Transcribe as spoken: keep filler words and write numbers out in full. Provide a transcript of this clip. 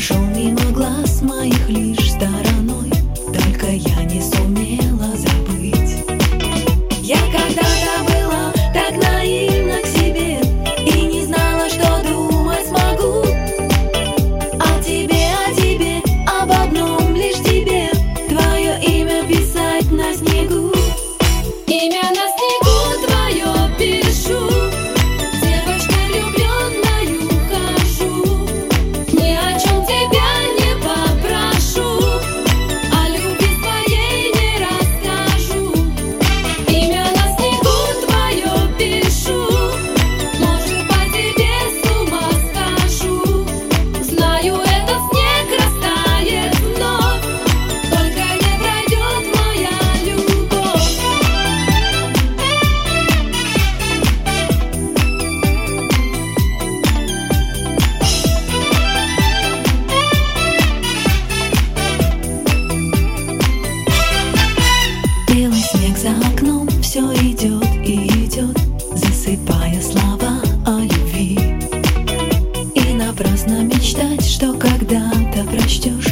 прошел мимо глаз моих лишь стороной, только я не сумела забыть. Я когда-то была так наивна к себе и не знала, что думать смогу. О тебе, о тебе, об одном лишь тебе, твое имя писать на снегу. Имя на снегу твое пишу, девочкой влюбленною хожу. Ни о чем тебя не попрошу, о любви своей не расскажу. Имя на снегу твое пишу, может, по тебе с ума схожу. Знаю, этот снег растает вновь, только не пройдет моя любовь. Белый снег за окном все идет и идет, засыпая слова о любви. И напрасно мечтать, что когда-то прочтешь